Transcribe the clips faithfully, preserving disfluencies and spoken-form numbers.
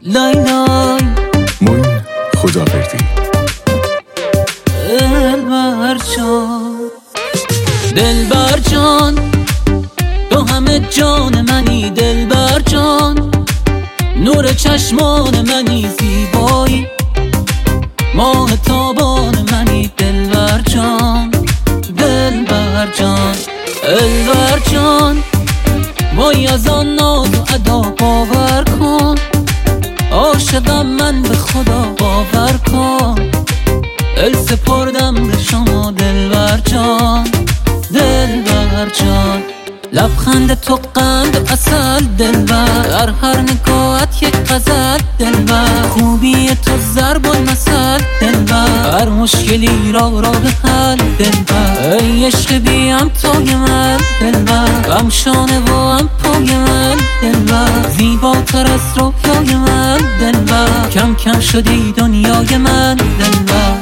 لای لای موین خداوردی دلبر جان دلبر جان تو همه جان منی دلبر جان نور چشمان منی زیبایی ماه تابان منی دلبر جان دلبر جان دلبر جان وای از آن ناز و ادا باور کن عاشقم من به خدا باور کن دل سپردم به شما دلبر جان دلبر جان لبخند تو قند اصل دلبر در هر نگاهت یک غزل دلبر خوبی تو ضرب المثل دلبر هر مشکلی را راه حل دلبر ای عشق بیم توی من دلبر هم شانه و هم پای من دلبر زیباتر از رویای من دلبر کم کم شدی دنیای من دلبر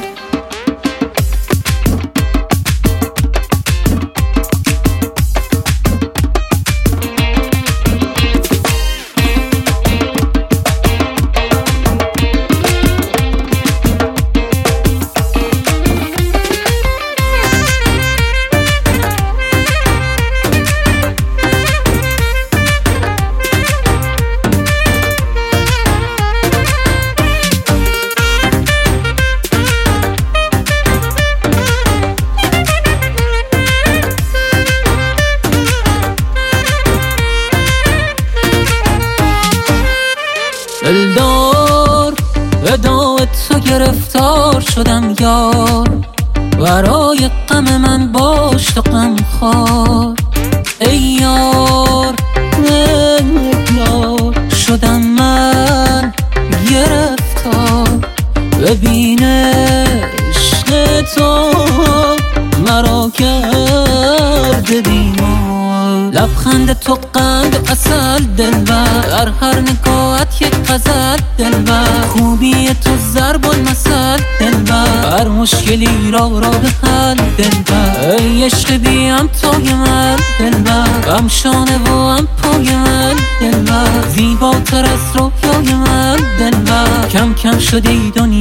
دلدار ادای تو گرفتار شدم یار برای غم من باش تو غم خوار ای یار ای یار شدم من گرفتار ببین عشق تو مرا کرده بیمار لبخند تو قند اصل دلبر در هر نگاهت یک غزل دلبر خوبی تو ضرب المثل دلبر هر مشکلی را راه حل دلبر ای عشق بیم توی من دلبر هم شانه و هم پای من دلبر زیباتر از رویای من دلبر کم کم شدی دنیا